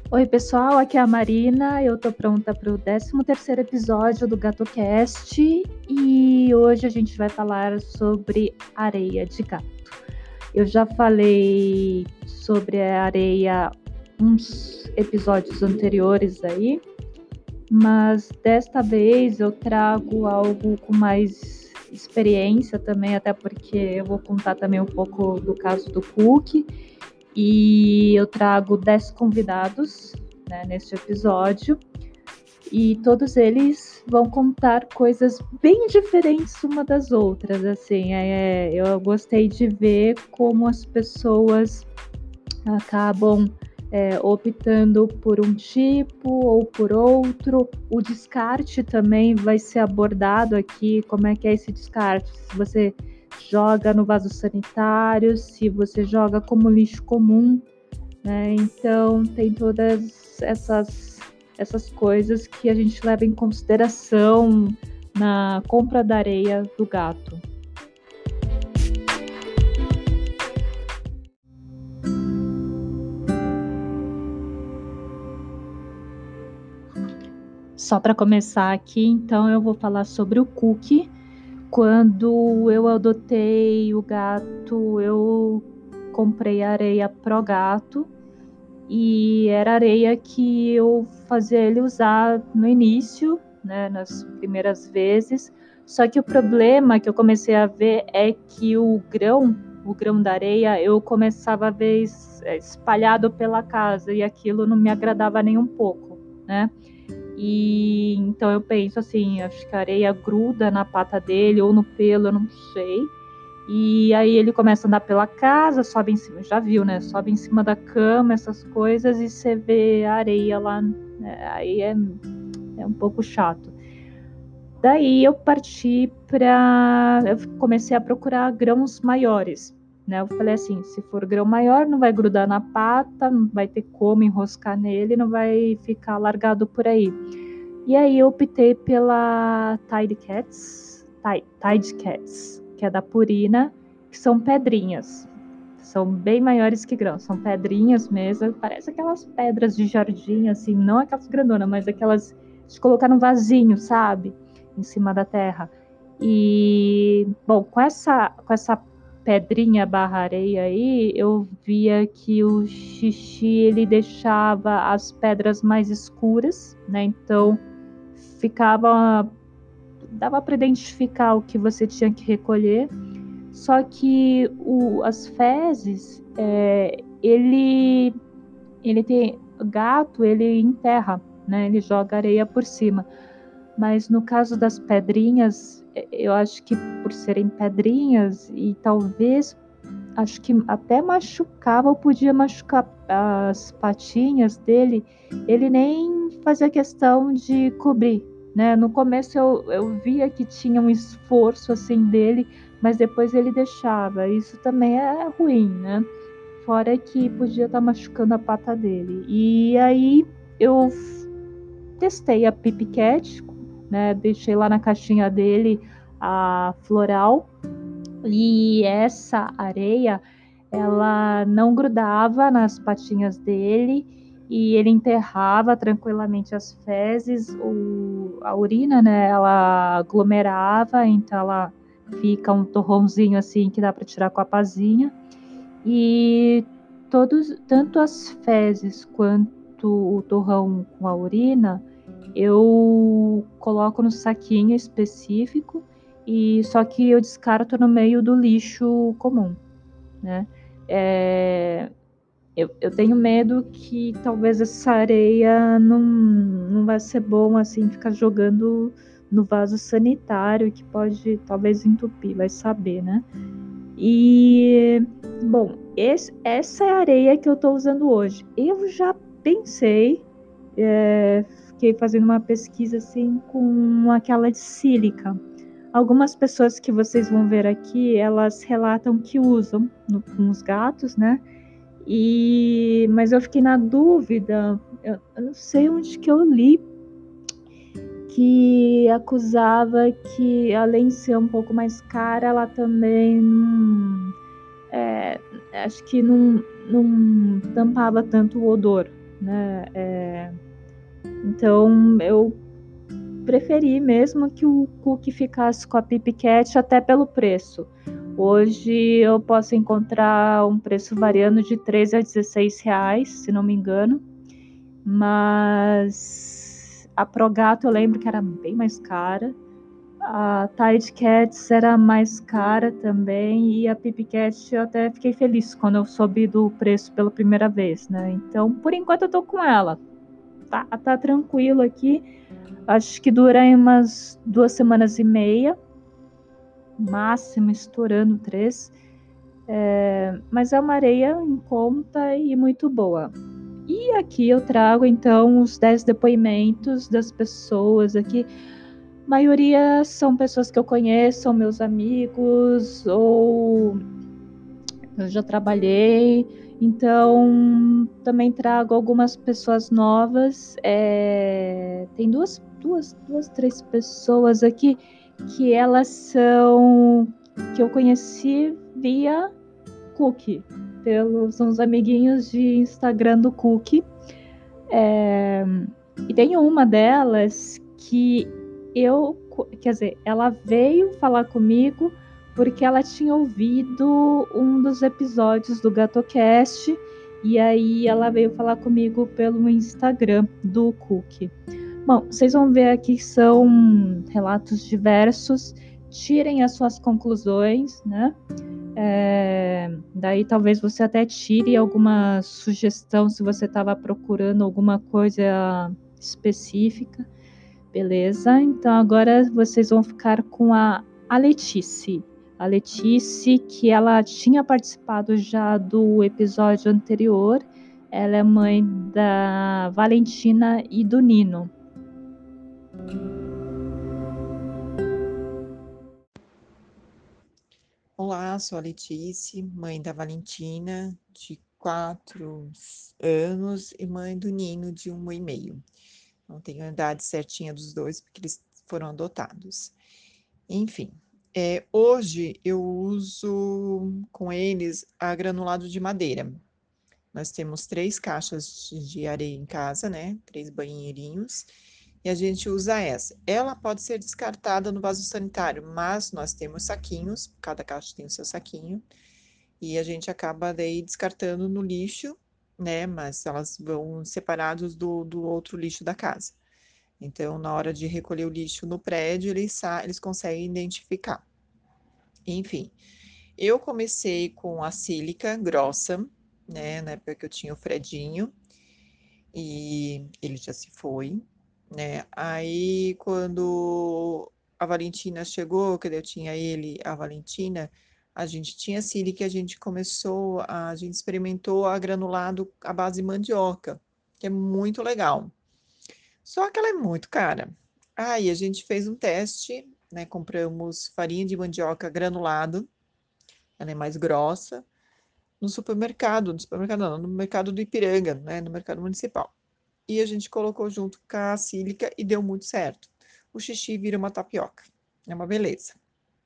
Oi, pessoal, aqui é a Marina. Eu tô pronta para o 13º episódio do GatoCast e hoje a gente vai falar sobre areia de gato. Eu já falei sobre a areia uns episódios anteriores aí, mas desta vez eu trago algo com mais experiência também, até porque eu vou contar também um pouco do caso do Cookie. E eu trago 10 convidados, né, neste episódio, e todos eles vão contar coisas bem diferentes uma das outras. Assim, eu gostei de ver como as pessoas acabam optando por um tipo ou por outro. O descarte também vai ser abordado aqui. Como é que é esse descarte? Se você joga no vaso sanitário, se você joga como lixo comum, né? Então tem todas essas coisas que a gente leva em consideração na compra da areia do gato. Só para começar aqui, então eu vou falar sobre o Cookie. Quando eu adotei o gato, eu comprei areia Pro Gato e era areia que eu fazia ele usar no início, né, nas primeiras vezes. Só que o problema que eu comecei a ver é que o grão da areia, eu começava a ver espalhado pela casa e aquilo não me agradava nem um pouco, né? E então eu penso assim, acho que a areia gruda na pata dele ou no pelo, eu não sei. E aí ele começa a andar pela casa, sobe em cima, já viu, né? Sobe em cima da cama, essas coisas, e você vê a areia lá, né? Aí é um pouco chato. Daí eu comecei a procurar grãos maiores, né? Eu falei assim, se for grão maior, não vai grudar na pata, não vai ter como enroscar nele, não vai ficar largado por aí. E aí eu optei pela Tide Cats, que é da Purina, que são pedrinhas. São bem maiores que grãos, são pedrinhas mesmo, parece aquelas pedras de jardim, assim, não aquelas grandonas, mas aquelas de colocar num vasinho, sabe? Em cima da terra. E, bom, com essa pedrinha barra areia aí, eu via que o xixi, ele deixava as pedras mais escuras, né? Então, dava para identificar o que você tinha que recolher, só que as fezes, ele tem gato, ele enterra, né? Ele joga areia por cima. Mas no caso das pedrinhas, eu acho que por serem pedrinhas e talvez acho que até machucava ou podia machucar as patinhas dele, ele nem fazia questão de cobrir, né? No começo eu via que tinha um esforço assim dele, mas depois ele deixava. Isso também é ruim, né? Fora que podia estar machucando a pata dele. E aí eu testei a Pip Cat, né? Deixei lá na caixinha dele a floral. E essa areia, ela não grudava nas patinhas dele e ele enterrava tranquilamente as fezes, a urina, né? Ela aglomerava, então ela fica um torrãozinho assim que dá para tirar com a pazinha. E tanto as fezes quanto o torrão com a urina, eu coloco no saquinho específico e só que eu descarto no meio do lixo comum, né? É, eu tenho medo que talvez essa areia não vai ser bom assim ficar jogando no vaso sanitário, que pode talvez entupir, vai saber, né? E bom, essa é a areia que eu estou usando hoje. Eu já pensei, fiquei fazendo uma pesquisa assim com aquela de sílica. Algumas pessoas que vocês vão ver aqui, elas relatam que usam com os gatos, né? Mas eu fiquei na dúvida, eu não sei onde que eu li, que acusava que além de ser um pouco mais cara, ela também acho que não tampava tanto o odor, né? Então eu preferi mesmo que o cookie ficasse com a Pipi Cat, até pelo preço. Hoje eu posso encontrar um preço variando de 13 a 16 reais, se não me engano. Mas a Progato eu lembro que era bem mais cara. A Tide Cats era mais cara também. E a Pipi Cat eu até fiquei feliz quando eu soube do preço pela primeira vez, né? Então, por enquanto eu tô com ela. Tá tranquilo aqui. Acho que dura aí umas 2 semanas e meia, máximo estourando 3. Mas é uma areia em conta e muito boa. E aqui eu trago então os 10 depoimentos das pessoas aqui. A maioria são pessoas que eu conheço, são meus amigos, ou eu já trabalhei. Então também trago algumas pessoas novas. Tem duas, três pessoas aqui que elas são que eu conheci via Cookie, são os amiguinhos de Instagram do Cookie. E tem uma delas que quer dizer, ela veio falar comigo porque ela tinha ouvido um dos episódios do GatoCast e aí ela veio falar comigo pelo Instagram do Cookie. Bom, vocês vão ver aqui que são relatos diversos, tirem as suas conclusões, né? Daí talvez você até tire alguma sugestão se você estava procurando alguma coisa específica, beleza? Então agora vocês vão ficar com a Letice. A Letice, que ela tinha participado já do episódio anterior, ela é mãe da Valentina e do Nino. Olá, sou a Letice, mãe da Valentina, de 4 anos, e mãe do Nino, de 1 ano e meio. Não tenho a idade certinha dos dois, porque eles foram adotados. Enfim, hoje eu uso com eles a granulado de madeira. Nós temos 3 caixas de areia em casa, né? 3 banheirinhos. E a gente usa essa. Ela pode ser descartada no vaso sanitário, mas nós temos saquinhos, cada caixa tem o seu saquinho, e a gente acaba daí descartando no lixo, né? Mas elas vão separados do outro lixo da casa. Então, na hora de recolher o lixo no prédio, eles conseguem identificar. Enfim, eu comecei com a sílica grossa, né? Na época que eu tinha o Fredinho, e ele já se foi, né? Aí, quando a Valentina chegou, que eu tinha ele, a Valentina, a gente tinha sílica, a gente experimentou a granulado à base de mandioca, que é muito legal. Só que ela é muito cara. Aí a gente fez um teste, né? Compramos farinha de mandioca granulado, ela é mais grossa, no supermercado não, no mercado do Ipiranga, né? No mercado municipal. E a gente colocou junto com a sílica e deu muito certo. O xixi vira uma tapioca. É uma beleza.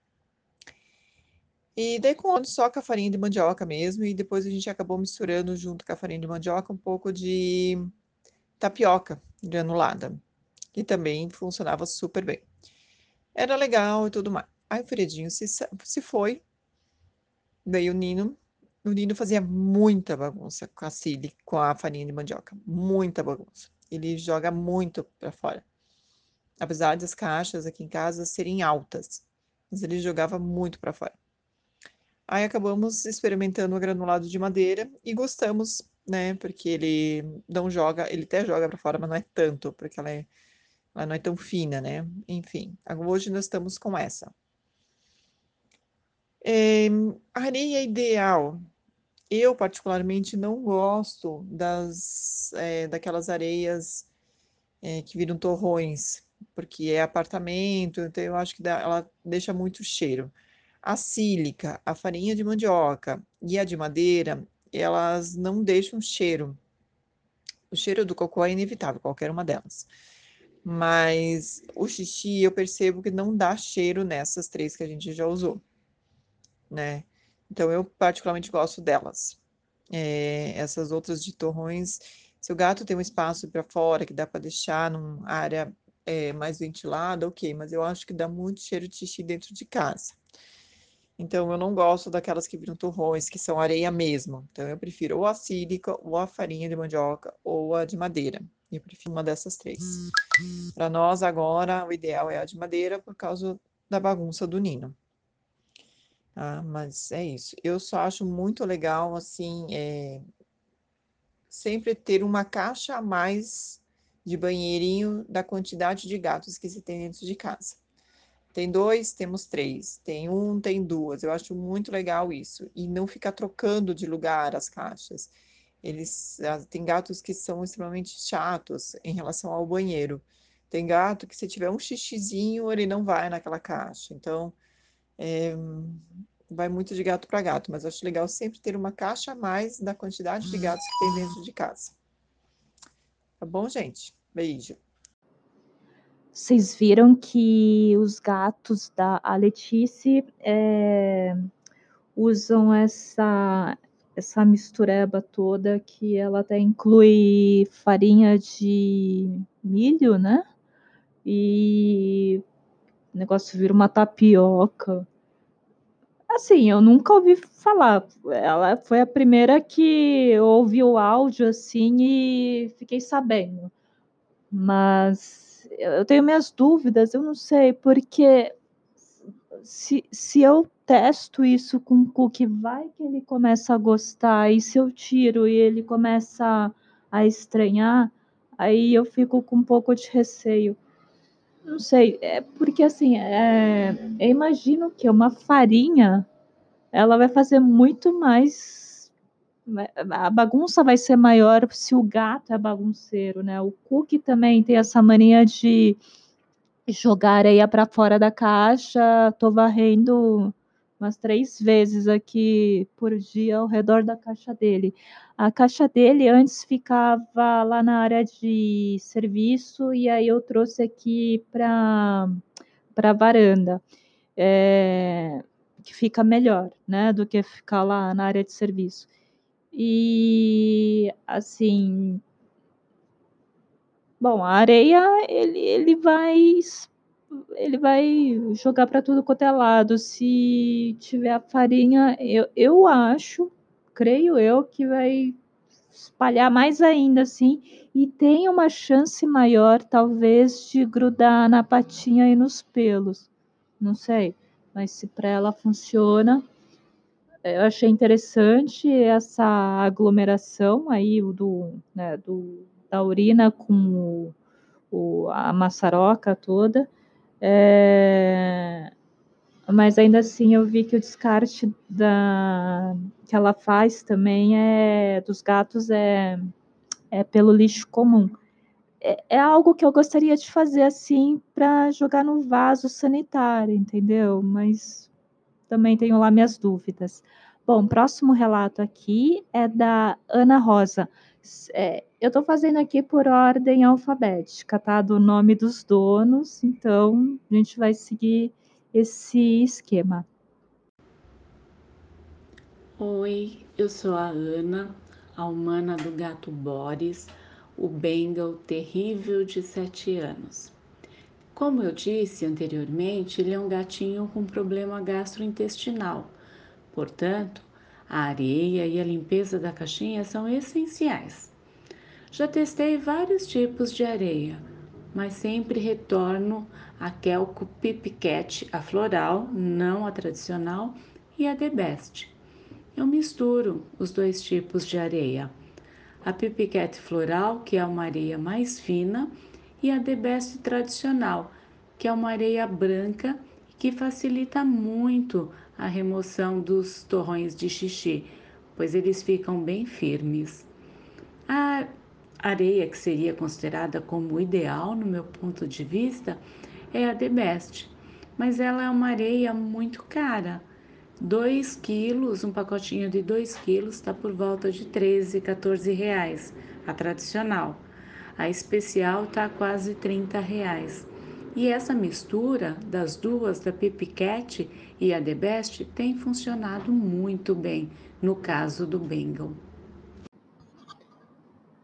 E daí com só com a farinha de mandioca mesmo, e depois a gente acabou misturando junto com a farinha de mandioca um pouco de tapioca granulada, que também funcionava super bem. Era legal e tudo mais. Aí o Fredinho se foi, veio o Nino fazia muita bagunça com a sílica, com a farinha de mandioca, muita bagunça. Ele joga muito para fora. Apesar das caixas aqui em casa serem altas, mas ele jogava muito para fora. Aí acabamos experimentando o granulado de madeira e gostamos, né? Porque ele não joga, ele até joga para fora, mas não é tanto, porque ela não é tão fina, né? Enfim, hoje nós estamos com essa. Areia ideal. Eu particularmente não gosto daquelas areias que viram torrões, porque é apartamento, então eu acho que ela deixa muito cheiro. A sílica, a farinha de mandioca e a de madeira, elas não deixam cheiro. O cheiro do cocô é inevitável, qualquer uma delas. Mas o xixi eu percebo que não dá cheiro nessas 3 que a gente já usou, né? Então eu particularmente gosto delas. Essas outras de torrões Se o gato tem um espaço para fora que dá para deixar numa área mais ventilada, ok, mas eu acho que dá muito cheiro de xixi dentro de casa. Então, eu não gosto daquelas que viram torrões, que são areia mesmo. Então, eu prefiro ou a sílica, ou a farinha de mandioca, ou a de madeira. Eu prefiro uma dessas três. Para nós, agora, o ideal é a de madeira, por causa da bagunça do Nino. Ah, mas é isso. Eu só acho muito legal, assim, sempre ter uma caixa a mais de banheirinho da quantidade de gatos que se tem dentro de casa. Tem dois, temos três. Tem um, tem duas. Eu acho muito legal isso. E não ficar trocando de lugar as caixas. Tem gatos que são extremamente chatos em relação ao banheiro. Tem gato que se tiver um xixizinho, ele não vai naquela caixa. Então, vai muito de gato para gato, mas eu acho legal sempre ter uma caixa a mais da quantidade de gatos que tem dentro de casa. Tá bom, gente? Beijo. Vocês viram que os gatos da Letícia usam essa mistureba toda, que ela até inclui farinha de milho, né? E o negócio vira uma tapioca. Assim, eu nunca ouvi falar. Ela foi a primeira que ouvi o áudio assim e fiquei sabendo. Mas eu tenho minhas dúvidas, eu não sei, porque se eu testo isso com o cookie, vai que ele começa a gostar, e se eu tiro e ele começa a estranhar, aí eu fico com um pouco de receio. Não sei, é porque assim, eu imagino que uma farinha, ela vai fazer muito mais. A bagunça vai ser maior se o gato é bagunceiro, né? O cookie também tem essa mania de jogar areia para fora da caixa. Tô varrendo umas 3 vezes aqui por dia ao redor da caixa dele. A caixa dele antes ficava lá na área de serviço, e aí eu trouxe aqui para a varanda, que fica melhor, né, do que ficar lá na área de serviço. E assim, bom, a areia ele vai jogar para tudo quanto é lado. Se tiver a farinha, eu acho, creio eu, que vai espalhar mais ainda, assim, e tem uma chance maior, talvez, de grudar na patinha e nos pelos. Não sei, mas se para ela funciona, eu achei interessante essa aglomeração aí né, da urina com a maçaroca toda. Mas ainda assim eu vi que o descarte que ela faz também dos gatos pelo lixo comum. É algo que eu gostaria de fazer assim para jogar no vaso sanitário, entendeu? Mas também tenho lá minhas dúvidas. Bom, próximo relato aqui é da Ana Rosa. Eu estou fazendo aqui por ordem alfabética, tá? Do nome dos donos, então a gente vai seguir esse esquema. Oi, eu sou a Ana, a humana do gato Boris, o Bengal terrível de 7 anos. Como eu disse anteriormente, ele é um gatinho com problema gastrointestinal. Portanto, a areia e a limpeza da caixinha são essenciais. Já testei vários tipos de areia, mas sempre retorno a Kelco Pip Cat, a floral, não a tradicional, e a The Best. Eu misturo os dois tipos de areia. A Pip Cat floral, que é uma areia mais fina, e a The Best tradicional, que é uma areia branca que facilita muito a remoção dos torrões de xixi, pois eles ficam bem firmes. A areia que seria considerada como ideal, no meu ponto de vista, é a The Best, mas ela é uma areia muito cara. 2 quilos, um pacotinho de 2 quilos está por volta de 13, 14 reais, a tradicional. A especial está quase 30 reais. E essa mistura das duas, da Pip Cat e a The Best, tem funcionado muito bem no caso do Bengal.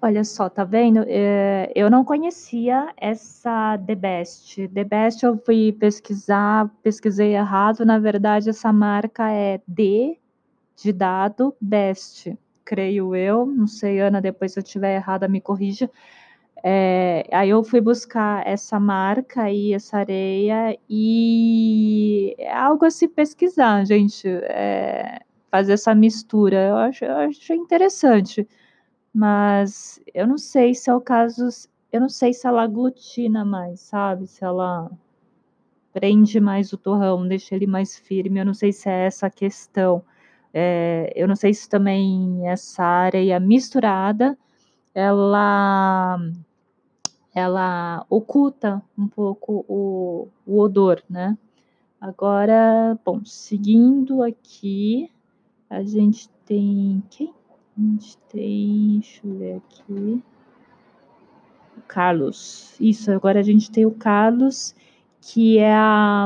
Olha só, tá vendo? Eu não conhecia essa The Best. The Best eu fui pesquisar, pesquisei errado. Na verdade, essa marca é D de dado Best, creio eu. Não sei, Ana, depois se eu estiver errada, me corrija. Aí eu fui buscar essa marca e essa areia e é algo a se pesquisar, gente. Fazer essa mistura. Eu acho interessante. Mas eu não sei se é o caso, eu não sei se ela aglutina mais, sabe? Se ela prende mais o torrão, deixa ele mais firme, eu não sei se é essa a questão. Eu não sei se também essa areia misturada, ela, ela oculta um pouco o odor, né? Agora, bom, seguindo aqui, a gente tem quem? A gente tem, deixa eu ver aqui. O Carlos. Isso, agora a gente tem o Carlos, que é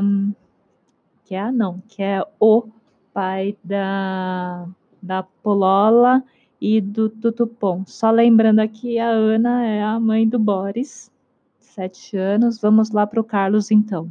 que é o pai da Polola e do Tutupom. Só lembrando aqui, a Ana é a mãe do Boris, 7 anos. Vamos lá para o Carlos, então.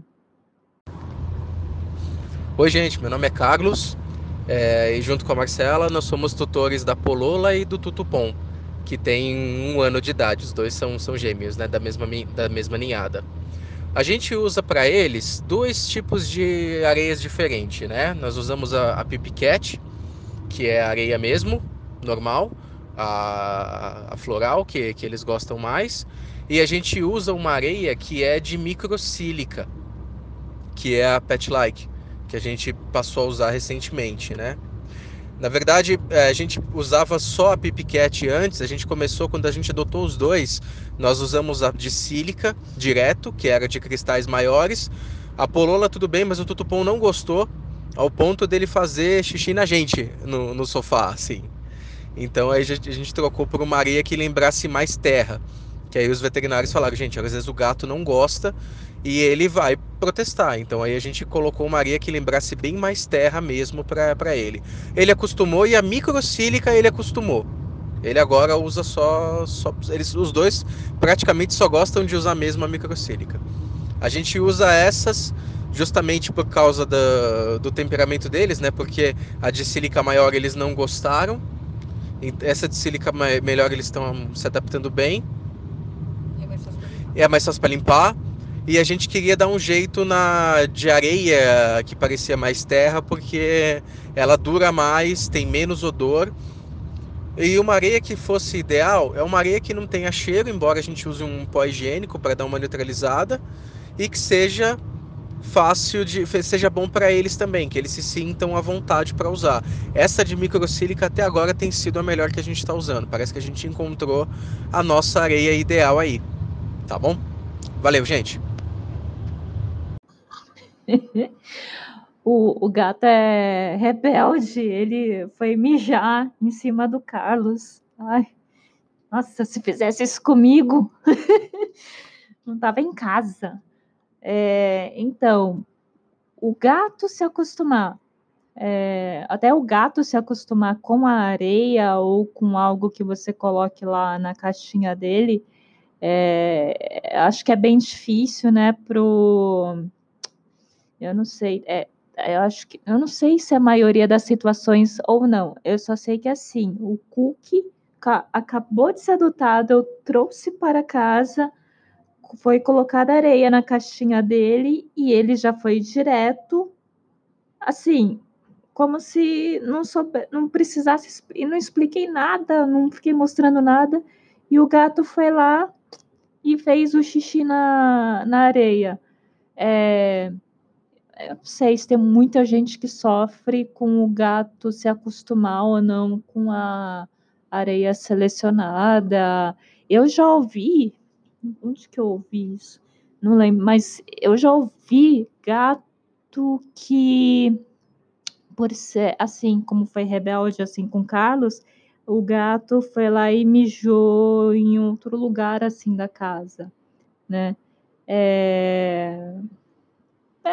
Oi, gente, meu nome é Carlos, e junto com a Marcela nós somos tutores da Polola e do Tutupom, que tem 1 ano de idade. Os dois são gêmeos, né, da mesma ninhada. A gente usa para eles 2 tipos de areias diferentes, né? Nós usamos a Pip Cat, que é a areia mesmo, normal, a floral, que eles gostam mais, e a gente usa uma areia que é de microsílica, que é a Pet Like, que a gente passou a usar recentemente, né? Na verdade, a gente usava só a Pip Cat antes. A gente começou, quando a gente adotou os dois, nós usamos a de sílica direto, que era de cristais maiores. A Polola tudo bem, mas o Tutupom não gostou, ao ponto dele fazer xixi na gente, no sofá, assim. Então aí a gente trocou por uma areia que lembrasse mais terra. Que aí os veterinários falaram, gente, às vezes o gato não gosta e ele vai protestar. Então aí a gente colocou uma areia que lembrasse bem mais terra mesmo para ele. Ele acostumou e a microsílica ele acostumou. Ele agora usa os dois praticamente só gostam de usar mesmo a microsílica. A gente usa essas justamente por causa do temperamento deles, né? Porque a de sílica maior eles não gostaram. Essa de sílica melhor eles estão se adaptando bem. É mais fácil para limpar. E a gente queria dar um jeito de areia que parecia mais terra, porque ela dura mais, tem menos odor. E uma areia que fosse ideal é uma areia que não tenha cheiro, embora a gente use um pó higiênico para dar uma neutralizada, e que seja seja bom para eles também, que eles se sintam à vontade para usar. Essa de microsílica até agora tem sido a melhor que a gente está usando. Parece que a gente encontrou a nossa areia ideal aí, tá bom? Valeu, gente! O gato é rebelde, ele foi mijar em cima do Carlos. Ai, nossa, se fizesse isso comigo, não estava em casa. Então, o gato se acostumar, até o gato se acostumar com a areia ou com algo que você coloque lá na caixinha dele, acho que é bem difícil, né, eu não sei, eu não sei se é a maioria das situações ou não. Eu só sei que assim, o Cookie acabou de ser adotado, eu trouxe para casa, foi colocada areia na caixinha dele e ele já foi direto, assim, como se não precisasse, e não expliquei nada, não fiquei mostrando nada, e o gato foi lá e fez o xixi na areia. Eu não sei se tem muita gente que sofre com o gato se acostumar ou não com a areia selecionada. Eu já ouvi, onde que eu ouvi isso? Não lembro, mas eu já ouvi gato que, por ser assim, como foi rebelde assim com Carlos, o gato foi lá e mijou em outro lugar assim da casa, né?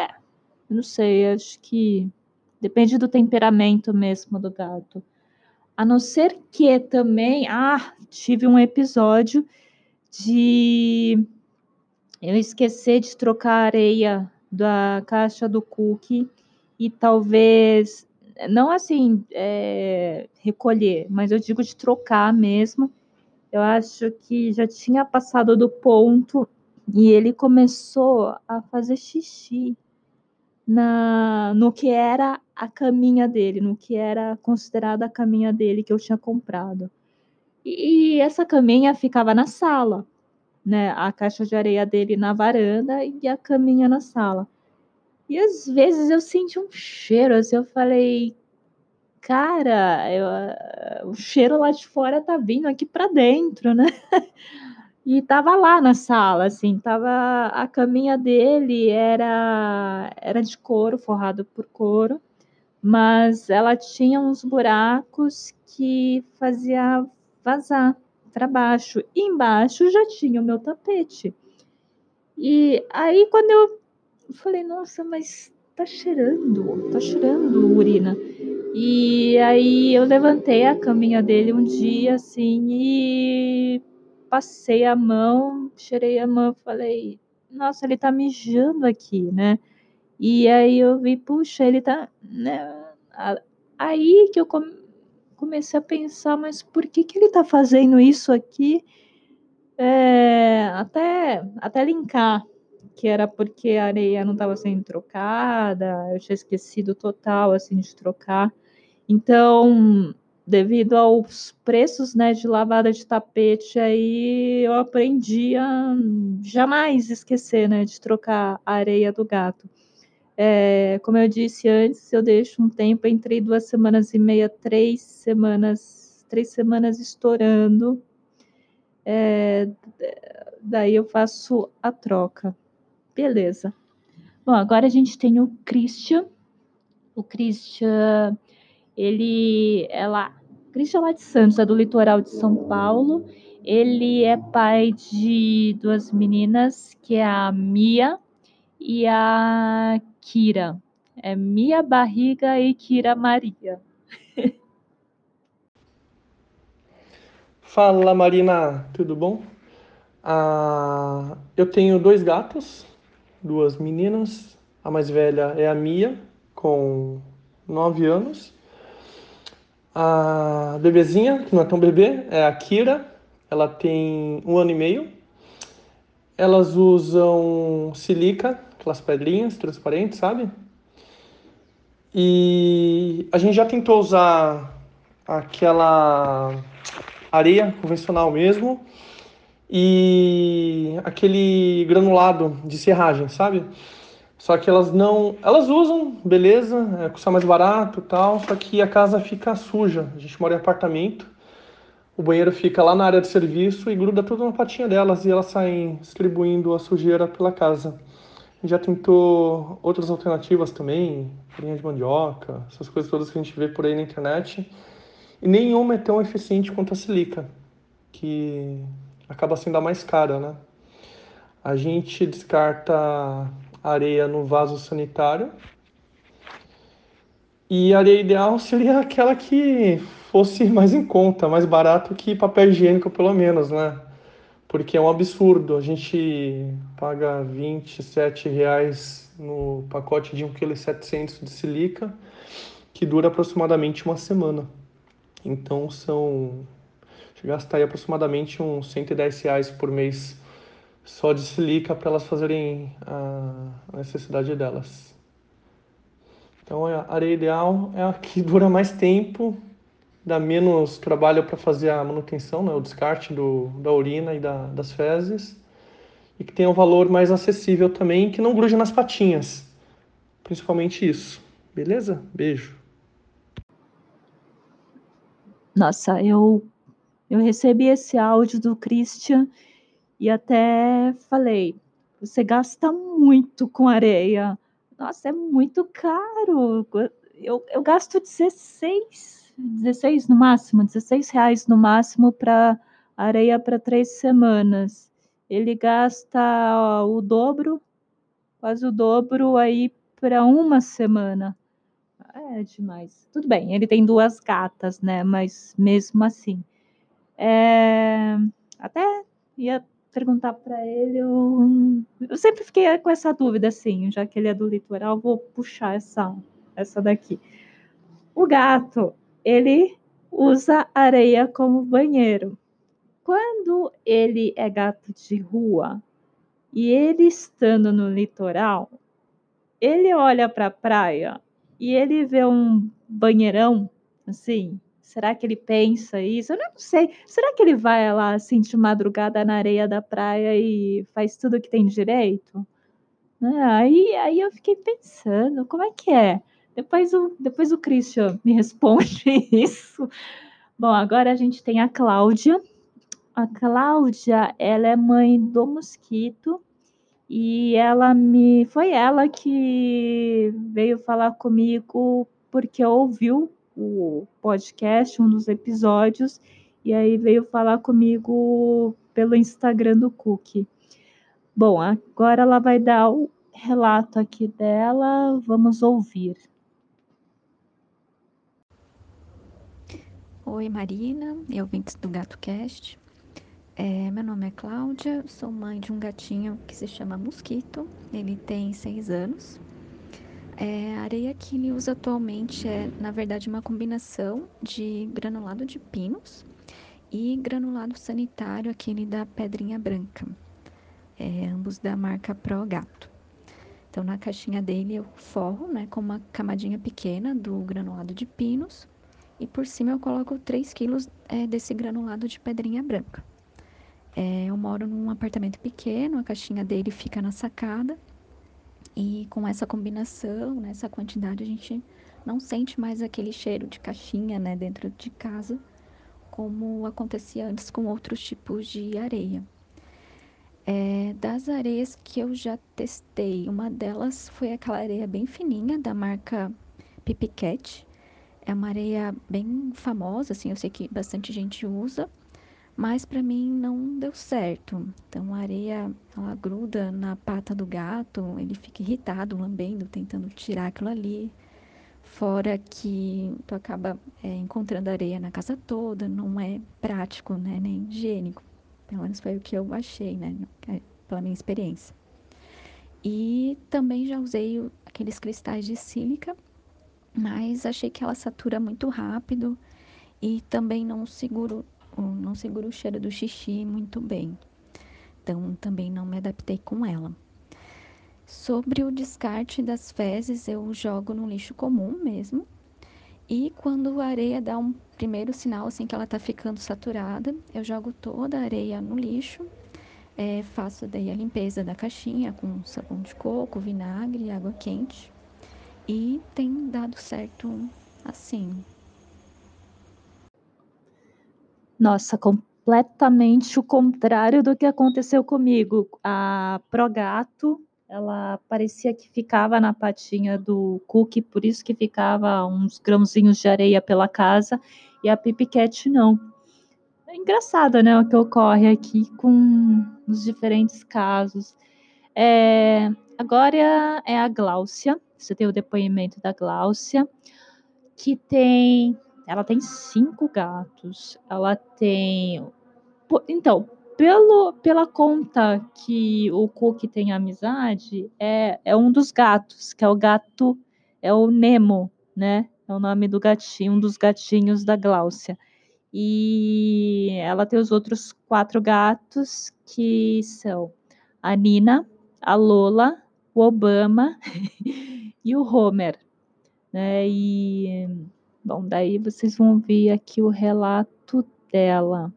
Eu não sei, acho que depende do temperamento mesmo do gato. A não ser que também, tive um episódio de eu esquecer de trocar a areia da caixa do cookie e talvez, não assim, recolher, mas eu digo de trocar mesmo. Eu acho que já tinha passado do ponto e ele começou a fazer xixi no que era a caminha dele, no que era considerada a caminha dele que eu tinha comprado. E essa caminha ficava na sala, né? A caixa de areia dele na varanda e a caminha na sala. E às vezes eu senti um cheiro, assim, eu falei, cara, o cheiro lá de fora tá vindo aqui para dentro, né? E tava lá na sala, assim, tava a caminha dele era de couro, forrado por couro, mas ela tinha uns buracos que fazia vazar para baixo. E embaixo já tinha o meu tapete. E aí quando eu falei, nossa, mas tá cheirando urina. E aí eu levantei a caminha dele um dia, assim, e passei a mão, cheirei a mão, falei, nossa, ele tá mijando aqui, né? E aí eu vi, puxa, ele tá, né? Aí que eu comecei a pensar, mas por que ele tá fazendo isso aqui? Até linkar, que era porque a areia não estava sendo trocada, eu tinha esquecido total, assim, de trocar. Então, devido aos preços, né, de lavada de tapete, aí eu aprendi a jamais esquecer, né, de trocar a areia do gato. Como eu disse antes, eu deixo um tempo entre 2 semanas e meia, 3 semanas estourando. Daí eu faço a troca. Beleza. Bom, agora a gente tem o Christian. O Christian, Christian lá de Santos, é do litoral de São Paulo. Ele é pai de 2 meninas, que é a Mia e a Kira. É Mia Barriga e Kira Maria. Fala, Marina, tudo bom? Eu tenho 2 gatos, 2 meninas. A mais velha é a Mia, com 9 anos. A bebezinha, que não é tão bebê, é a Kira. Ela tem 1 ano e meio. Elas usam silica, aquelas pedrinhas transparentes, sabe? E a gente já tentou usar aquela areia convencional mesmo e aquele granulado de serragem, sabe? Só que elas não, elas usam, beleza, custa mais barato e tal, só que a casa fica suja. A gente mora em apartamento, o banheiro fica lá na área de serviço e gruda tudo na patinha delas e elas saem distribuindo a sujeira pela casa. A gente já tentou outras alternativas também, farinha de mandioca, essas coisas todas que a gente vê por aí na internet, e nenhuma é tão eficiente quanto a silica, que acaba sendo a mais cara, né? A gente descarta areia no vaso sanitário e a areia ideal seria aquela que fosse mais em conta, mais barato que papel higiênico, pelo menos, né? Porque é um absurdo. A gente paga R$ 27 no pacote de 1,7 kg de silica, que dura aproximadamente uma semana. Então gasta aí aproximadamente uns R$ 110 por mês só de silica para elas fazerem a necessidade delas. Então a areia ideal é a que dura mais tempo, dá menos trabalho para fazer a manutenção, né, o descarte da urina e das fezes, e que tem um valor mais acessível também, que não grude nas patinhas. Principalmente isso. Beleza? Beijo. Nossa, eu recebi esse áudio do Christian e até falei, você gasta muito com areia. Nossa, é muito caro. Eu gasto 16 no máximo, R$ 16 no máximo para areia para 3 semanas. Ele gasta o dobro, quase o dobro aí para uma semana. é demais. Tudo bem, ele tem 2 gatas, né, mas mesmo assim. Até ia perguntar para ele, eu sempre fiquei com essa dúvida, assim, já que ele é do litoral, vou puxar essa daqui. O gato, ele usa areia como banheiro. Quando ele é gato de rua e ele estando no litoral, ele olha para a praia e ele vê um banheirão, assim, será que ele pensa isso? Eu não sei. Será que ele vai lá, assim, de madrugada na areia da praia e faz tudo que tem direito? Né? Aí eu fiquei pensando, como é que é? Depois o Christian me responde isso. Bom, agora a gente tem a Cláudia. A Cláudia, ela é mãe do mosquito e foi ela que veio falar comigo porque ouviu o podcast, um dos episódios, e aí veio falar comigo pelo Instagram do Cookie. Bom, agora ela vai dar o relato aqui dela, vamos ouvir. Oi, Marina e ouvintes do GatoCast. Meu nome é Cláudia, sou mãe de um gatinho que se chama Mosquito, ele tem 6 anos. A areia que ele usa atualmente é, na verdade, uma combinação de granulado de pinos e granulado sanitário, aquele da Pedrinha Branca, ambos da marca Pro Gato. Então, na caixinha dele eu forro, né, com uma camadinha pequena do granulado de pinos e por cima eu coloco 3 quilos desse granulado de Pedrinha Branca. Eu moro num apartamento pequeno, a caixinha dele fica na sacada e com essa combinação, né, essa quantidade, a gente não sente mais aquele cheiro de caixinha, né, dentro de casa, como acontecia antes com outros tipos de areia. Das areias que eu já testei, uma delas foi aquela areia bem fininha da marca Pipi Cat. É uma areia bem famosa, assim, eu sei que bastante gente usa, mas para mim não deu certo. Então a areia, ela gruda na pata do gato, ele fica irritado, lambendo, tentando tirar aquilo ali. Fora que tu acaba encontrando areia na casa toda, não é prático, né, nem higiênico. Pelo menos foi o que eu achei, né, pela minha experiência. E também já usei aqueles cristais de sílica, mas achei que ela satura muito rápido e também não segura o cheiro do xixi muito bem. Então, também não me adaptei com ela. Sobre o descarte das fezes, eu jogo no lixo comum mesmo. E quando a areia dá um primeiro sinal, assim, que ela tá ficando saturada, eu jogo toda a areia no lixo. Faço daí a limpeza da caixinha com sabão de coco, vinagre e água quente. E tem dado certo assim. Nossa, completamente o contrário do que aconteceu comigo. A Progato, ela parecia que ficava na patinha do Cookie, por isso que ficava uns grãozinhos de areia pela casa, e a Pipi Cat não. É engraçado, né, o que ocorre aqui com os diferentes casos. Agora é a Gláucia, você tem o depoimento da Gláucia, que ela tem 5 gatos. Ela tem. Então, pela conta que o Cookie tem amizade, é um dos gatos, que é o gato, é o Nemo, né? É o nome do gatinho, um dos gatinhos da Gláucia. E ela tem os outros 4 gatos, que são a Nina, a Lola, o Obama e o Homer, né? Bom, daí vocês vão ver aqui o relato dela.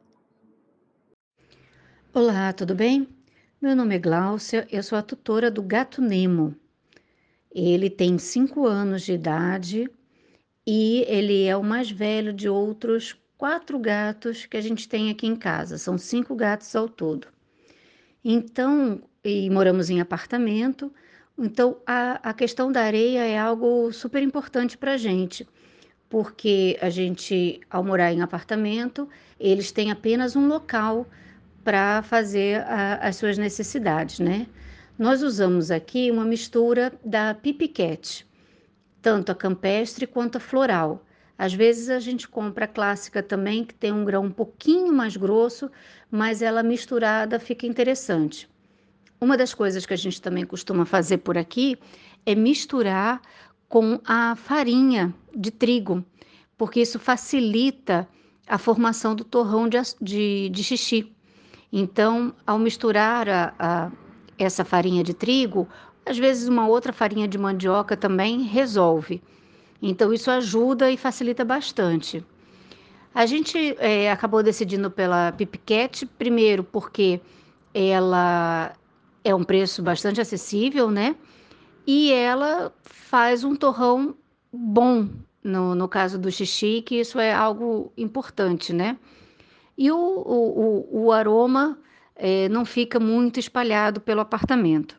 Olá, tudo bem? Meu nome é Gláucia, eu sou a tutora do gato Nemo. Ele tem 5 anos de idade e ele é o mais velho de outros 4 gatos que a gente tem aqui em casa. São 5 gatos ao todo. Então, e moramos em apartamento, então a questão da areia é algo super importante para a gente, porque a gente, ao morar em apartamento, eles têm apenas um local para fazer as suas necessidades, né? Nós usamos aqui uma mistura da Pipi Cat. tanto a campestre quanto a floral. Às vezes a gente compra a clássica também, que tem um grão um pouquinho mais grosso, mas ela misturada fica interessante. Uma das coisas que a gente também costuma fazer por aqui é misturar com a farinha de trigo, porque isso facilita a formação do torrão de xixi. Então, ao misturar essa farinha de trigo, às vezes uma outra farinha de mandioca também resolve. Então, isso ajuda e facilita bastante. A gente acabou decidindo pela Pipcat, primeiro porque ela é um preço bastante acessível, né? E ela faz um torrão bom, no caso do xixi, que isso é algo importante, né? E o aroma não fica muito espalhado pelo apartamento.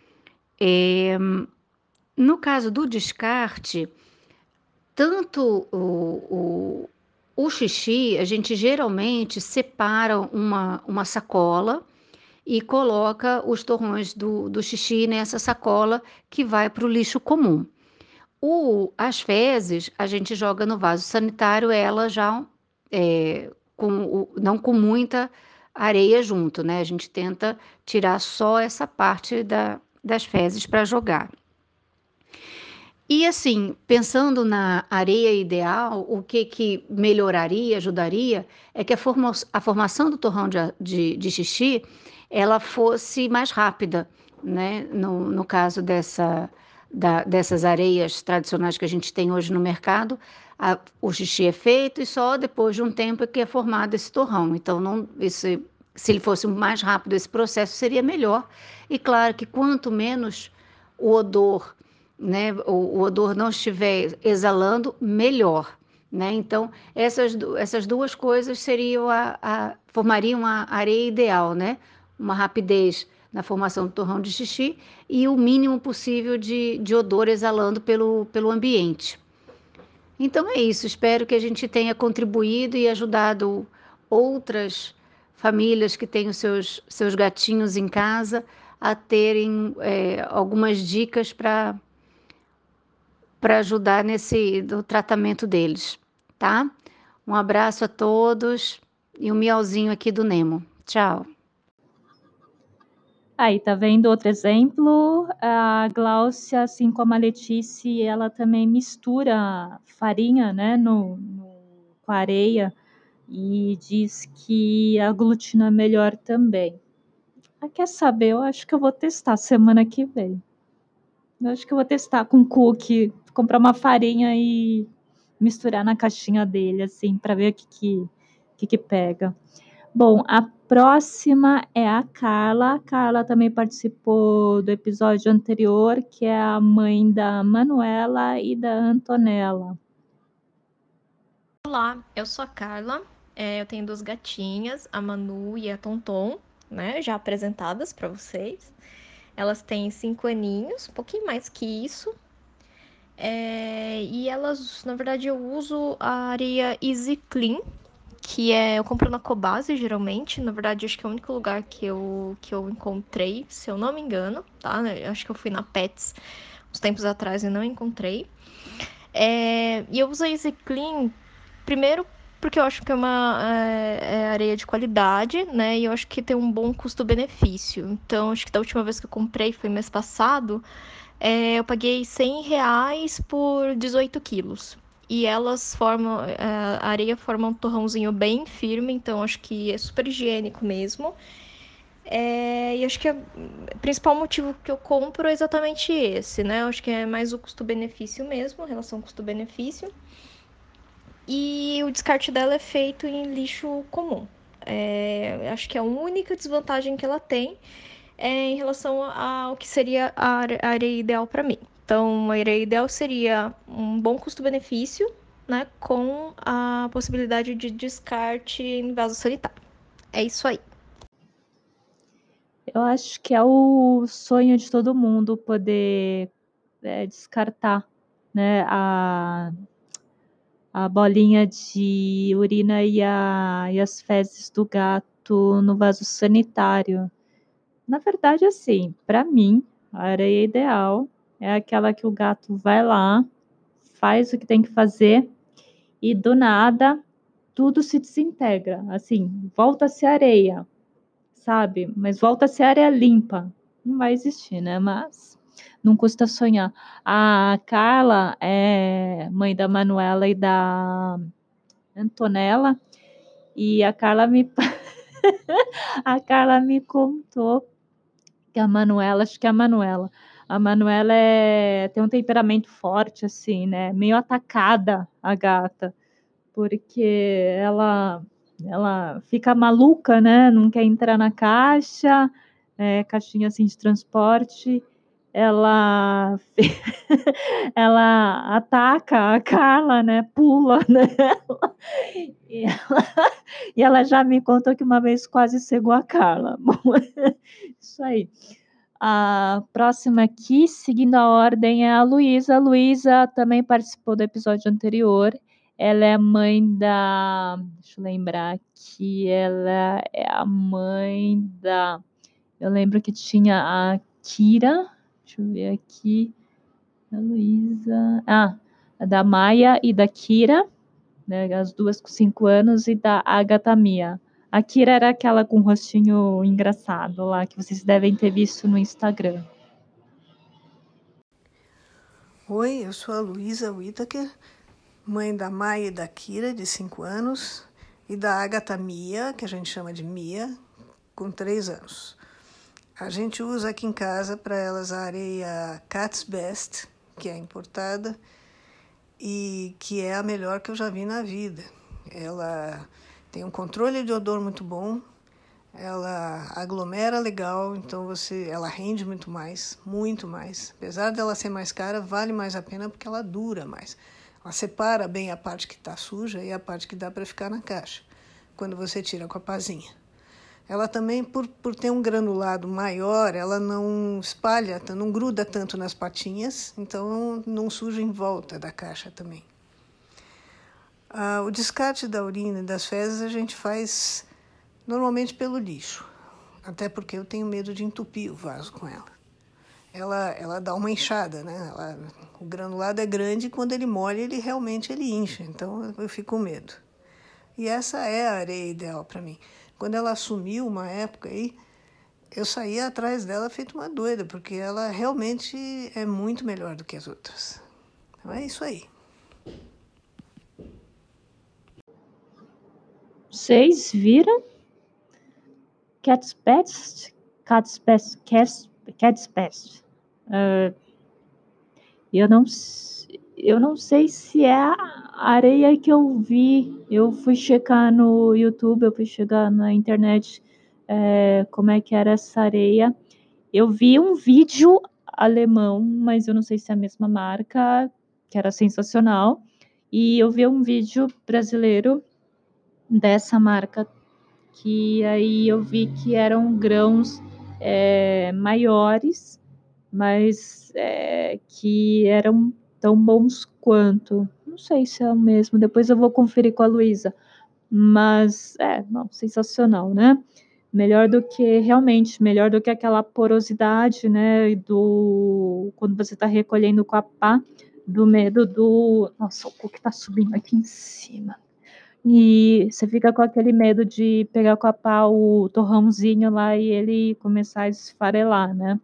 No caso do descarte, tanto o xixi, a gente geralmente separa uma sacola e coloca os torrões do xixi nessa sacola que vai para o lixo comum. As fezes, a gente joga no vaso sanitário, ela já não com muita areia junto, né? A gente tenta tirar só essa parte das fezes para jogar. E assim, pensando na areia ideal, o que melhoraria, ajudaria, é que a formação do torrão de xixi, ela fosse mais rápida, né? No caso dessas areias tradicionais que a gente tem hoje no mercado, o xixi é feito e só depois de um tempo é que é formado esse torrão. Então, se ele fosse mais rápido esse processo, seria melhor. E claro que quanto menos o odor, né, o odor não estiver exalando, melhor, né? Então, essas duas coisas formariam a areia ideal, né? Uma rapidez na formação do torrão de xixi e o mínimo possível de odor exalando pelo ambiente. Então é isso, espero que a gente tenha contribuído e ajudado outras famílias que têm os seus gatinhos em casa a terem algumas dicas para ajudar no tratamento deles, tá? Um abraço a todos e um miauzinho aqui do Nemo. Tchau. Aí, tá vendo outro exemplo? A Gláucia, assim como a Letícia, ela também mistura farinha, né, com areia e diz que aglutina melhor também. Ah, quer saber? Eu acho que eu vou testar semana que vem. Eu acho que eu vou testar com cookie, comprar uma farinha e misturar na caixinha dele, assim, para ver o que pega. Bom, a próxima é a Carla. A Carla também participou do episódio anterior, que é a mãe da Manuela e da Antonella. Olá, eu sou a Carla. Eu tenho 2 gatinhas, a Manu e a Tonton, né? Já apresentadas para vocês. Elas têm 5 aninhos, um pouquinho mais que isso. E elas, na verdade, eu uso a areia Easy Clean, que eu compro na Cobase geralmente. Na verdade, acho que é o único lugar que eu encontrei, se eu não me engano, tá? Eu acho que eu fui na Pets uns tempos atrás e não encontrei. E eu uso a Easy Clean, primeiro porque eu acho que é uma areia de qualidade, né? E eu acho que tem um bom custo-benefício. Então, acho que da última vez que eu comprei, foi mês passado, eu paguei R$100 por 18 quilos. E elas a areia forma um torrãozinho bem firme, então acho que é super higiênico mesmo. E acho que o principal motivo que eu compro é exatamente esse, né? Eu acho que é mais o custo-benefício mesmo, a relação custo-benefício. E o descarte dela é feito em lixo comum. Acho que a única desvantagem que ela tem é em relação ao que seria a areia ideal para mim. Então, a areia ideal seria um bom custo-benefício, né, com a possibilidade de descarte em vaso sanitário. É isso aí. Eu acho que é o sonho de todo mundo poder descartar, né, a bolinha de urina e as fezes do gato no vaso sanitário. Na verdade, assim, para mim, a areia ideal é aquela que o gato vai lá, faz o que tem que fazer e do nada tudo se desintegra, assim, volta a ser areia, sabe? Mas volta a ser areia limpa. Não vai existir, né? Mas não custa sonhar. A Carla é mãe da Manuela e da Antonella, e a Carla me a Carla me contou que a Manuela, acho que é a Manuela tem um temperamento forte, assim, né? Meio atacada, a gata, porque ela fica maluca, né? Não quer entrar na caixa, caixinha assim de transporte. Ela ela ataca a Carla, né? Pula nela. E ela já me contou que uma vez quase cegou a Carla. Bom, isso aí. A próxima aqui, seguindo a ordem, é a Luísa. A Luísa também participou do episódio anterior. Ela é a mãe da. Deixa eu lembrar aqui. Ela é a mãe da. Eu lembro que tinha a Kira. Deixa eu ver aqui. A Luísa. Ah, a da Maia e da Kira, né? As duas com 5 anos, e da Agatha Mia. A Kira era aquela com o rostinho engraçado lá, que vocês devem ter visto no Instagram. Oi, eu sou a Luísa Whittaker, mãe da Maia e da Kira, de 5 anos, e da Agatha Mia, que a gente chama de Mia, com 3 anos. A gente usa aqui em casa para elas a areia Cat's Best, que é importada, e que é a melhor que eu já vi na vida. Ela tem um controle de odor muito bom, ela aglomera legal, então ela rende muito mais. Apesar dela ser mais cara, vale mais a pena porque ela dura mais. Ela separa bem a parte que está suja e a parte que dá para ficar na caixa, quando você tira com a pazinha. Ela também, por ter um granulado maior, ela não espalha, não gruda tanto nas patinhas, então não suja em volta da caixa também. O descarte da urina e das fezes a gente faz normalmente pelo lixo, até porque eu tenho medo de entupir o vaso com ela. Ela dá uma inchada, né? O granulado é grande e quando ele molha, ele realmente incha, então eu fico com medo. E essa é a areia ideal para mim. Quando ela assumiu uma época aí, eu saía atrás dela feito uma doida, porque ela realmente é muito melhor do que as outras. Então é isso aí. Vocês viram? Cat's Best? Cat's Best. Cat's Best. Eu não sei se é a areia que eu vi. Eu fui checar no YouTube, eu fui checar na internet como é que era essa areia. Eu vi um vídeo alemão, mas eu não sei se é a mesma marca, que era sensacional. E eu vi um vídeo brasileiro dessa marca, que aí eu vi que eram grãos maiores, mas que eram tão bons quanto. Não sei se é o mesmo, depois eu vou conferir com a Luísa. Mas, não, sensacional, né? Melhor do que aquela porosidade, né? Quando você está recolhendo com a pá, do medo do. Nossa, o cookie tá subindo aqui em cima. E você fica com aquele medo de pegar com a pá o torrãozinho lá e ele começar a esfarelar, né?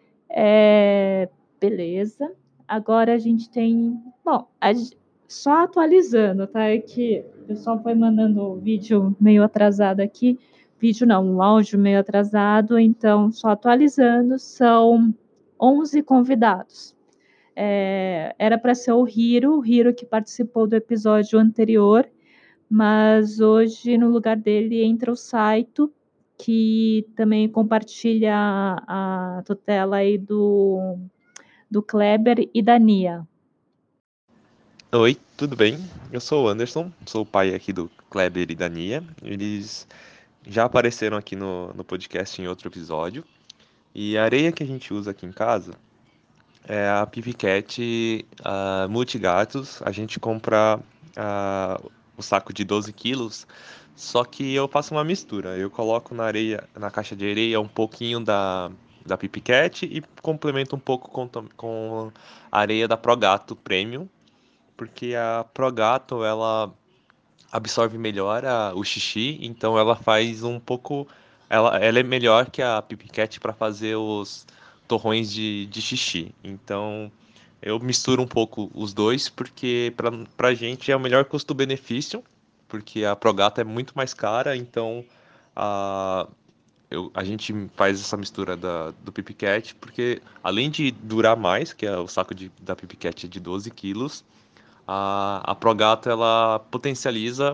Beleza. Agora a gente tem. Bom, só atualizando, tá? É que o pessoal foi mandando vídeo meio atrasado aqui. Vídeo não, um áudio meio atrasado. Então, só atualizando, são 11 convidados. Era para ser o Hiro que participou do episódio anterior, mas hoje, no lugar dele, entra o Saito, que também compartilha a tutela aí do Kleber e da Nia. Oi, tudo bem? Eu sou o Anderson, sou o pai aqui do Kleber e da Nia. Eles já apareceram aqui no podcast em outro episódio. E a areia que a gente usa aqui em casa é a Pipicat Multigatos. A gente compra o saco de 12 quilos, só que eu faço uma mistura. Eu coloco na caixa de areia um pouquinho da Pipicat e complemento um pouco com a areia da Progato Premium. porque a Progato, ela absorve melhor o xixi, então ela faz um pouco. Ela é melhor que a Pip Cat para fazer os torrões de xixi. Então eu misturo um pouco os dois, porque pra gente é o melhor custo-benefício, porque a Progato é muito mais cara, então a, a gente faz essa mistura do Pip Cat, porque além de durar mais, que é o saco da Pip Cat é de 12 quilos, a Progato ela potencializa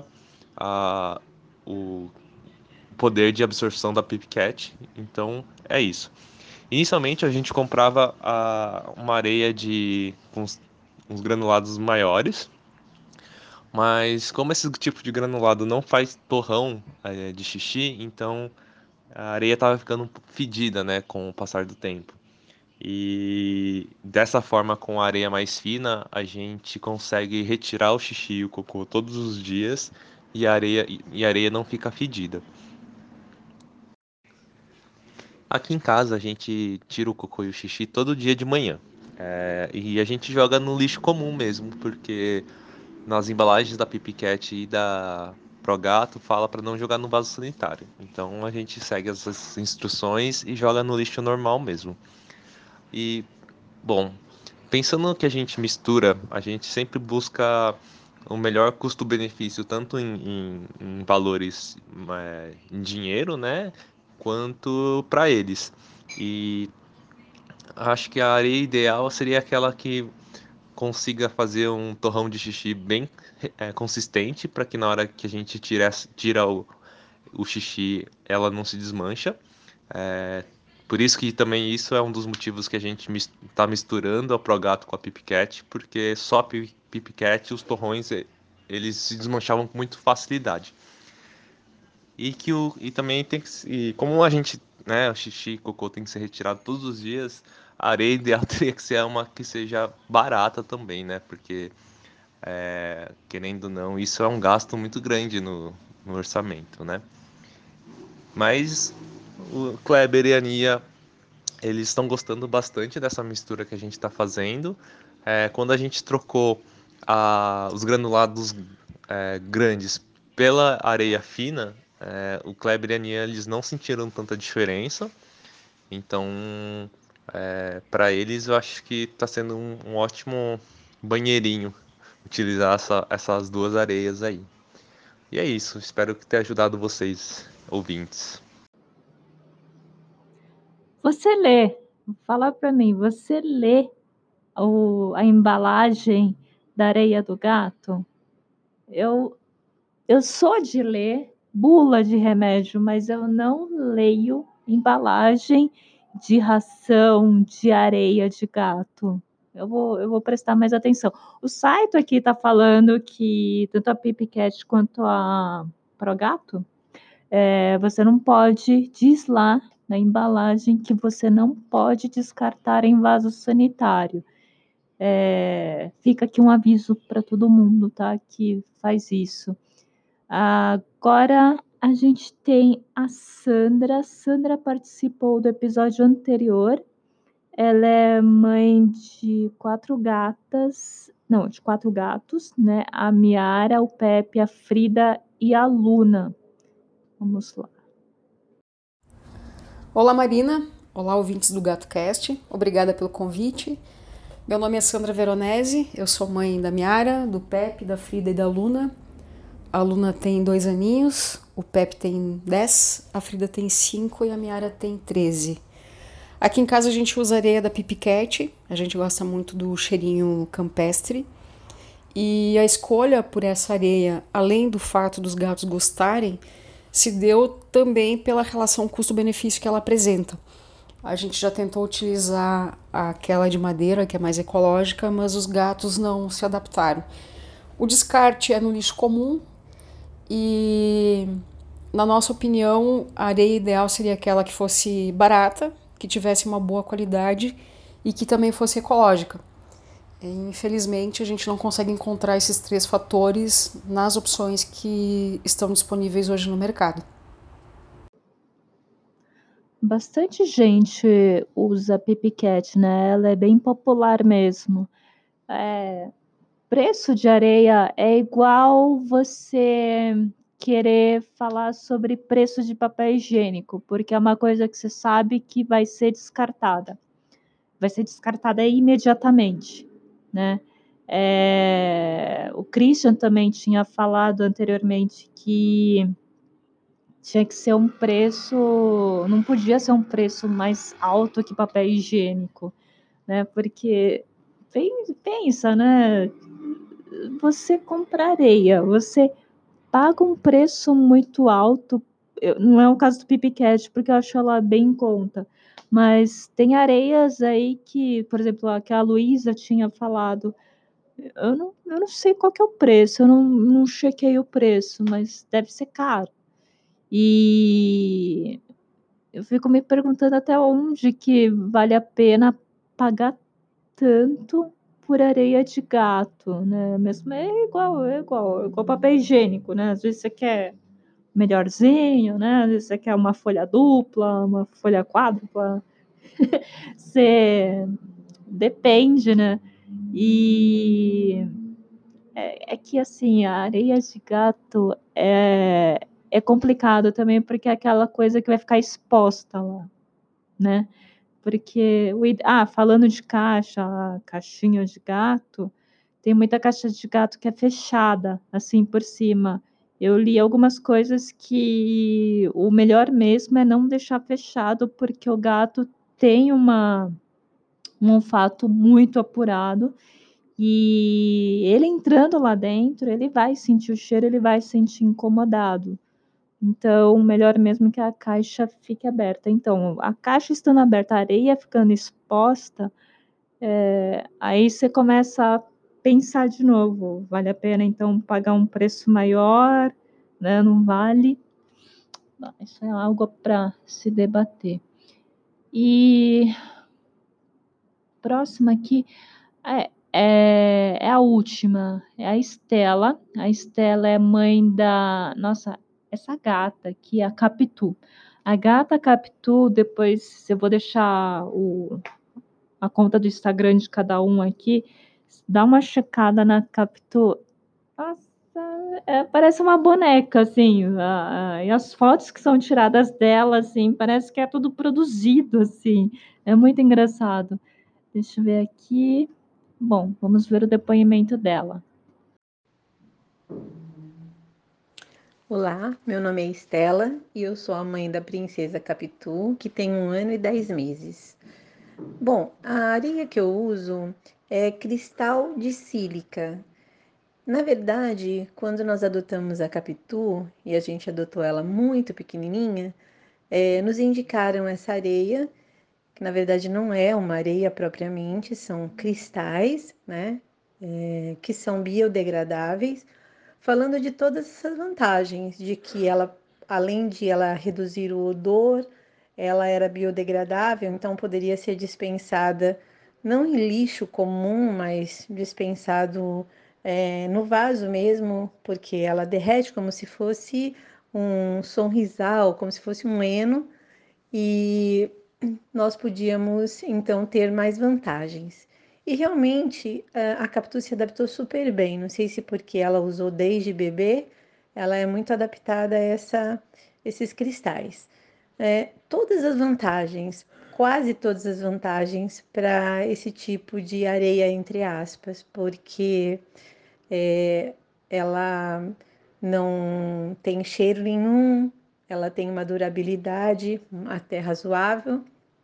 o poder de absorção da PipCat. Então é isso. Inicialmente a gente comprava uma areia com uns granulados maiores, mas como esse tipo de granulado não faz torrão de xixi, então a areia estava ficando um pouco fedida, né, com o passar do tempo. E dessa forma, com a areia mais fina, a gente consegue retirar o xixi e o cocô todos os dias e a areia não fica fedida. Aqui em casa a gente tira o cocô e o xixi todo dia de manhã. E a gente joga no lixo comum mesmo, porque nas embalagens da Pip Cat e da Progato fala para não jogar no vaso sanitário. Então a gente segue essas instruções e joga no lixo normal mesmo. E, bom, pensando no que a gente mistura, a gente sempre busca o melhor custo-benefício, tanto em valores, em dinheiro, né? Quanto para eles. E acho que a areia ideal seria aquela que consiga fazer um torrão de xixi bem consistente, para que na hora que a gente tira o xixi, ela não se desmancha. É, por isso que também isso é um dos motivos que a gente está misturando a Progato com a Pip Cat, porque só a Pip Cat, os torrões, eles se desmanchavam com muita facilidade. E também tem que, e como a gente, né, o xixi e cocô tem que ser retirado todos os dias, a areia ideal teria que ser uma que seja barata também, né? Porque, querendo ou não, isso é um gasto muito grande no orçamento, né? Mas o Kleber e a Nia, eles estão gostando bastante dessa mistura que a gente está fazendo. Quando a gente trocou os granulados grandes pela areia fina, o Kleber e a Nia, eles não sentiram tanta diferença. Então, para eles, eu acho que está sendo um ótimo banheirinho utilizar essas duas areias aí. E é isso. Espero que tenha ajudado vocês, ouvintes. Você lê, fala para mim, você lê a embalagem da areia do gato? Eu sou de ler bula de remédio, mas eu não leio embalagem de ração de areia de gato. Eu vou prestar mais atenção. O site aqui está falando que tanto a Pip Cat quanto a Progato, você não pode, diz lá na embalagem que você não pode descartar em vaso sanitário. Fica aqui um aviso para todo mundo, tá? Que faz isso. Agora a gente tem a Sandra. Sandra participou do episódio anterior. Ela é mãe de 4 gatas, não, de 4 gatos, né? A Miara, o Pepe, a Frida e a Luna. Vamos lá. Olá, Marina. Olá, ouvintes do GatoCast. Obrigada pelo convite. Meu nome é Sandra Veronese. Eu sou mãe da Miara, do Pepe, da Frida e da Luna. A Luna tem 2 aninhos, o Pepe tem 10, a Frida tem 5 e a Miara tem 13. Aqui em casa a gente usa areia da Pip Cat, a gente gosta muito do cheirinho campestre. E a escolha por essa areia, além do fato dos gatos gostarem, se deu também pela relação custo-benefício que ela apresenta. A gente já tentou utilizar aquela de madeira, que é mais ecológica, mas os gatos não se adaptaram. O descarte é no lixo comum e, na nossa opinião, a areia ideal seria aquela que fosse barata, que tivesse uma boa qualidade e que também fosse ecológica. Infelizmente, a gente não consegue encontrar esses 3 fatores nas opções que estão disponíveis hoje no mercado. Bastante gente usa Pip Cat, né? Ela é bem popular mesmo. preço de areia é igual você querer falar sobre preço de papel higiênico, porque é uma coisa que você sabe que vai ser descartada. Vai ser descartada imediatamente, né? O Christian também tinha falado anteriormente que tinha que ser um preço, não podia ser um preço mais alto que papel higiênico, né? Porque pensa, né? Você compra areia, você paga um preço muito alto. Não é o caso do Pipicat, porque eu acho ela bem em conta. Mas tem areias aí que, por exemplo, a que a Luísa tinha falado, eu não sei qual que é o preço, eu não chequei o preço, mas deve ser caro. E eu fico me perguntando até onde que vale a pena pagar tanto por areia de gato, né? Mesmo é igual papel higiênico, né? Às vezes você quer melhorzinho, né? Às vezes você quer uma folha dupla, uma folha quádrupla. Você depende, né? E é que assim, a areia de gato é complicado também, porque é aquela coisa que vai ficar exposta lá, né? Porque, falando de caixinha de gato, tem muita caixa de gato que é fechada, assim, por cima. Eu li algumas coisas que o melhor mesmo é não deixar fechado, porque o gato tem um olfato muito apurado e ele entrando lá dentro, ele vai sentir o cheiro, ele vai se sentir incomodado. Então, melhor mesmo que a caixa fique aberta. Então, a caixa estando aberta, a areia ficando exposta, aí você começa a pensar de novo. Vale a pena, então, pagar um preço maior, né? Não vale? Isso é algo para se debater. E próxima aqui é a última, é a Estela. A Estela é mãe da... Nossa, essa gata aqui, a Capitu. A gata Capitu, depois eu vou deixar a conta do Instagram de cada um aqui. Dá uma checada na Capitu. Nossa, parece uma boneca, assim. E as fotos que são tiradas dela, assim, parece que é tudo produzido, assim. É muito engraçado. Deixa eu ver aqui. Bom, vamos ver o depoimento dela. Olá, meu nome é Estela e eu sou a mãe da princesa Capitu, que tem 1 ano e 10 meses. Bom, a areia que eu uso é cristal de sílica. Na verdade, quando nós adotamos a Capitu, e a gente adotou ela muito pequenininha, nos indicaram essa areia, que na verdade não é uma areia propriamente, são cristais, né? Que são biodegradáveis, falando de todas essas vantagens, de que ela, além de ela reduzir o odor, ela era biodegradável, então poderia ser dispensada não em lixo comum, mas dispensado no vaso mesmo, porque ela derrete como se fosse um sonrisal, como se fosse um heno, e nós podíamos então ter mais vantagens. E realmente a Capitu se adaptou super bem. Não sei se porque ela usou desde bebê, ela é muito adaptada a esses cristais. Todas as vantagens, quase todas as vantagens para esse tipo de areia, entre aspas, porque ela não tem cheiro nenhum, ela tem uma durabilidade até razoável.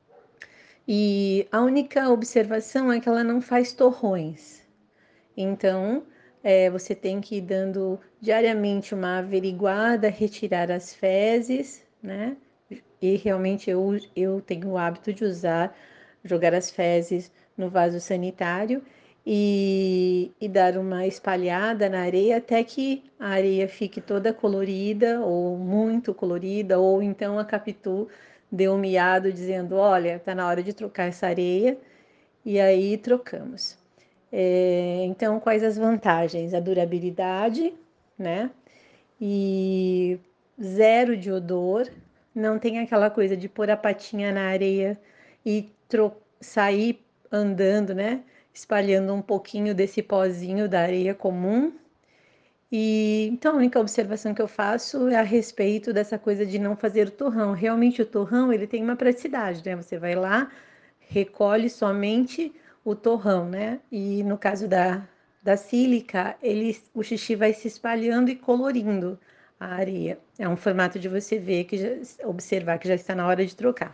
E a única observação é que ela não faz torrões. Então, você tem que ir dando diariamente uma averiguada, retirar as fezes, né? E realmente eu tenho o hábito de jogar as fezes no vaso sanitário e dar uma espalhada na areia até que a areia fique toda colorida ou muito colorida, ou então a Capitu deu um miado dizendo: olha, tá na hora de trocar essa areia, e aí trocamos. Então, quais as vantagens? A durabilidade, né? E zero de odor, não tem aquela coisa de pôr a patinha na areia e sair andando, né? espalhando um pouquinho desse pozinho da areia comum. E então a única observação que eu faço é a respeito dessa coisa de não fazer o torrão. Realmente o torrão ele tem uma praticidade, né? Você vai lá, recolhe somente o torrão, né? E no caso da sílica, o xixi vai se espalhando e colorindo a areia. É um formato de você ver observar que já está na hora de trocar.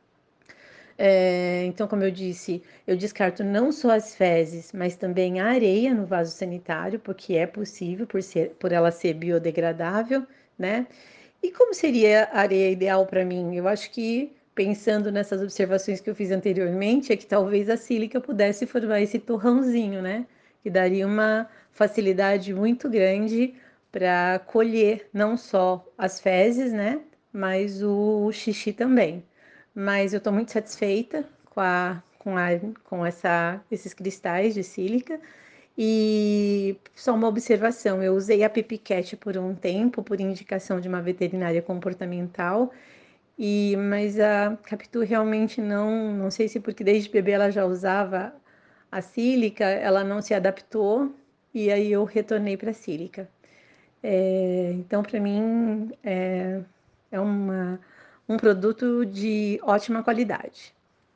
Então, como eu disse, eu descarto não só as fezes, mas também a areia no vaso sanitário, porque é possível por ela ser biodegradável, né? E como seria a areia ideal para mim? Eu acho que, pensando nessas observações que eu fiz anteriormente, é que talvez a sílica pudesse formar esse torrãozinho, né? Que daria uma facilidade muito grande para colher não só as fezes, né? Mas o xixi também. Mas eu estou muito satisfeita com esses cristais de sílica. E só uma observação, eu usei a Pipiquete por um tempo, por indicação de uma veterinária comportamental, mas a Capitu realmente não sei se porque desde bebê ela já usava a sílica, ela não se adaptou, e aí eu retornei para a sílica. Então, para mim, é um produto de ótima qualidade.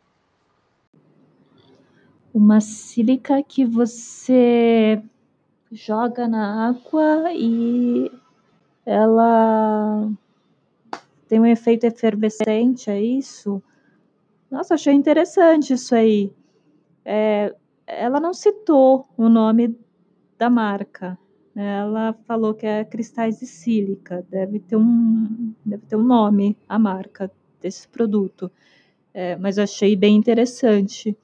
Uma sílica que você joga na água e ela tem um efeito efervescente, é isso? Nossa, achei interessante isso aí. Ela não citou o nome da marca, né? Ela falou que é cristais de sílica. Deve ter um nome, a marca desse produto. Mas achei bem interessante.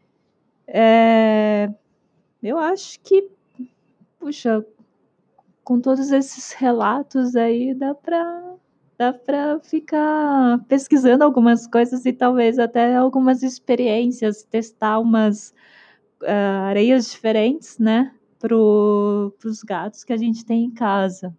Eu acho que, puxa, com todos esses relatos aí, dá para ficar pesquisando algumas coisas e talvez até algumas experiências, testar umas areias diferentes, né, para os gatos que a gente tem em casa.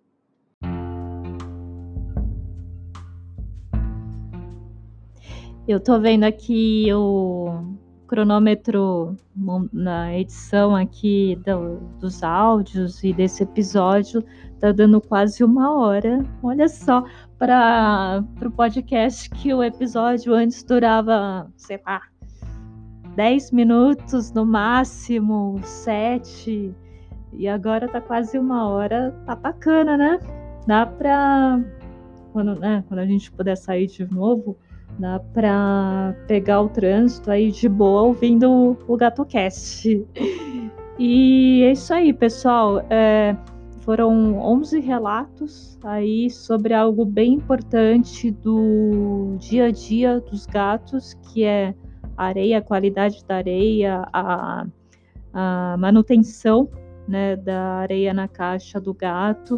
Eu tô vendo aqui o cronômetro na edição aqui dos áudios e desse episódio, tá dando quase 1 hora. Olha só, para o podcast que o episódio antes durava, sei lá, 10 minutos no máximo, 7, e agora tá quase 1 hora. Tá bacana, né? Dá para, quando a gente puder sair de novo, dá para pegar o trânsito aí de boa ouvindo o GatoCast. E é isso aí, pessoal. Foram 11 relatos aí sobre algo bem importante do dia a dia dos gatos, que é a areia, a qualidade da areia, a manutenção, né, da areia na caixa do gato.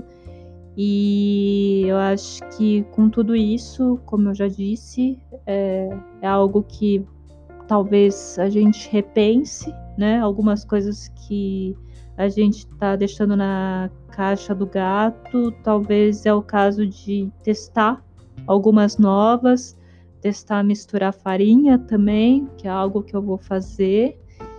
E eu acho que com tudo isso, como eu já disse, é algo que talvez a gente repense, né? Algumas coisas que a gente está deixando na caixa do gato, talvez é o caso de testar algumas novas, testar misturar farinha também, que é algo que eu vou fazer.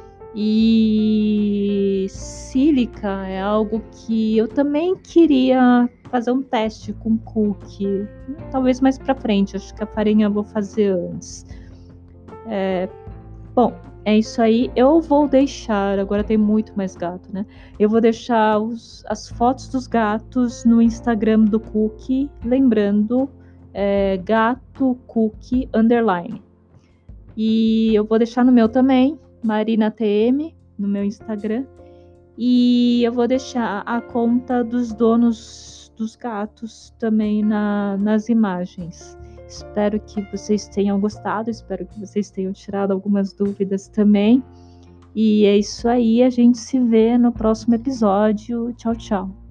E sílica é algo que eu também queria fazer um teste com cookie, talvez mais para frente. Acho que a farinha eu vou fazer antes. Bom, é isso aí. Eu vou deixar, agora tem muito mais gato, né? Eu vou deixar as fotos dos gatos no Instagram do Cookie, lembrando, gato cookie _ e eu vou deixar no meu também, Marina TM, no meu Instagram. E eu vou deixar a conta dos donos dos gatos também nas imagens. Espero que vocês tenham gostado, espero que vocês tenham tirado algumas dúvidas também. E é isso aí, a gente se vê no próximo episódio. Tchau, tchau.